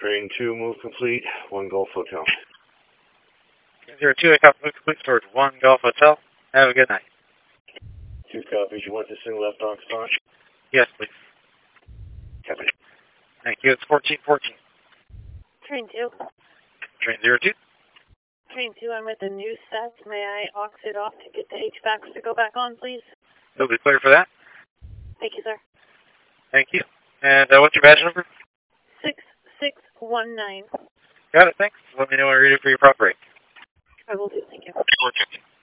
Train 2, move complete, 1 Golf Hotel. 02, I copy, move complete towards 1 Golf Hotel. Have a good night. 2 copies, you want this thing left on spot? Yes, please. Copy. Thank you, it's 1414. Train 2. Train 02. Train 2, I'm at the news set. May I aux it off to get the HVACs to go back on, please? You'll be clear for that. Thank you, sir. Thank you. And what's your badge number? 6619. Got it, thanks. Let me know when you're ready for your prop break. I will do, thank you. 415.